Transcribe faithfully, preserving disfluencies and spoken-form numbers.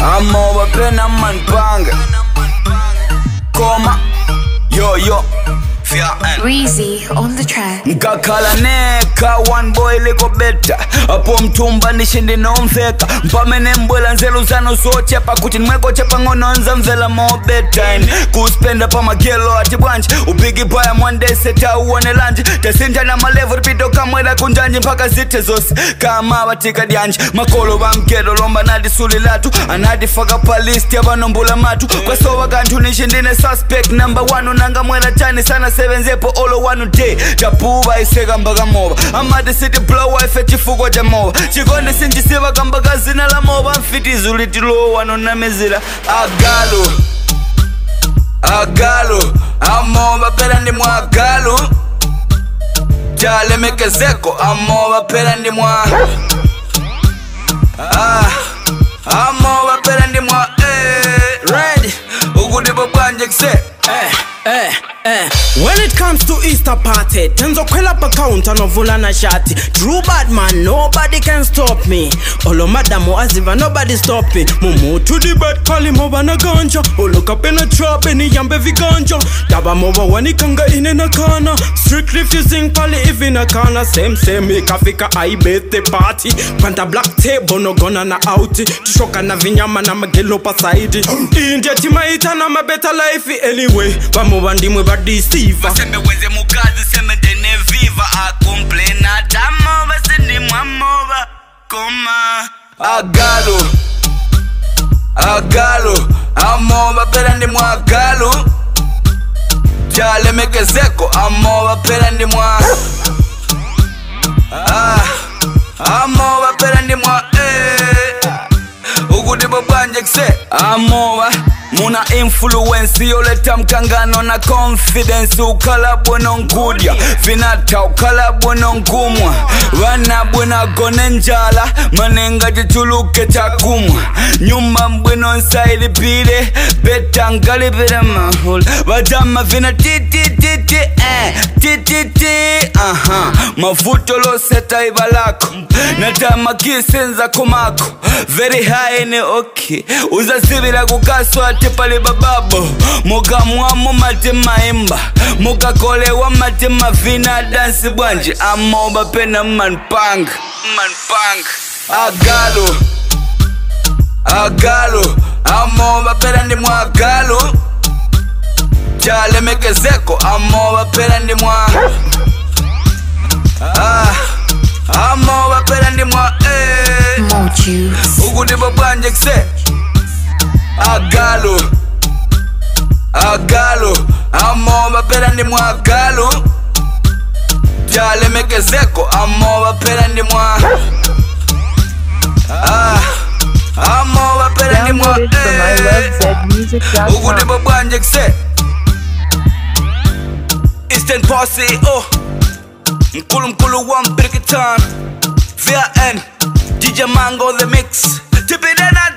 Amoba pena man panga. Koma. Yo yo. Breezy on the track. Nkakhala neka one boy liko beta. Apo mtumba nishindi no mfeka. Mpamene mbwela nzelu zano sochepa. Kuti nweko chepa ngono nza mvela mo bedtime. Kuspenda pa magelo ati branch. Upigi paya mwande seta uone lanji. Tesinja na malevo ripito kamwela kunjanji. Mpaka zite zosi kama watika dianji. Makolo wa mkedo lomba nadi suli latu. Anadi faka palisti ya vanombula matu. Kwa sowa kantu nishindine suspect number one. Unanga mwela chani sana seven zepo all one day. Tapuba isega mbaga moba. Amadi city blow wife chifugo jamoba. Chikonde sinjisiva kambaga zina la moba. Mfiti zuli tilo wano na mezira. Agalo Agalo Amoba pera ndi mwa agalo. Jale meke zeko. Amoba pera ndi mwa Ah Amoba pera ndi mwa Eh Ready Ugudipo bwanje kse Eh Eh, eh. When it comes to Easter party, tenzo kwela pa counter no vula na shati. True bad man, nobody can stop me. Olo madamo aziva, nobody stop me. Mumu to the bed, kali moba na ganja. Olo kapena trap, eni yambe viganja. Daba moba wani kanga ine na kana. Strict refusing pali if in a kana. Same same, ika fika I bet the party. Panta black table, no gonna na outi. Tushoka na vinyama na magelo pa side. India tima ita na ma better life anyway. Moba ndimwe ba deceiver. Sembe wenze mukazi sembe dene viva. A complain ata moba sindi mwa moba. Koma Agalo Agalo Amoba pera ndi mwa agalo. Jale meke zeko. Amoba pera ndi mwa Ah Amoba pera ndi mwa Eh Ugudipo bwanje kse. Amoba Muna influence yoleta mkangano na confidence. Ukala bweno nkudya Vinata ukala bweno nkumwa. Wana bwena gone njala. Manenga jituluke takumwa. Nyumba mbweno nsaili pile. Beta ngali vile mahul. Vajama vina ti ti ti ti eh Ti ti ti aha Mafuto lo seta ibalako. Natama kisenza kumako. Very high ni okay. Uzasibila kukaswa pale bababo. Muka mwamu mate maimba. Muka kolewa mate mavina dance bwanji. Amoba pena man pang. Man pang Agalo Agalo Amoba pena ndi mwa agalo. Jale meke zeko. Amoba pena ndi mwa Ah Amoba pena ndi mwa Eh More juice. Ugudipo bwanje kse. Agalo Agalo Amoba pera ndi mwa agalo. Jale meke zeko. Amoba pera ndi mwa Ah Amoba pera ndi mwa Eh Ugudipo bwanje kse. Eastern Posse oh Mkulu mkulu one Brigitan V N D J Mango the mix. Tipi dena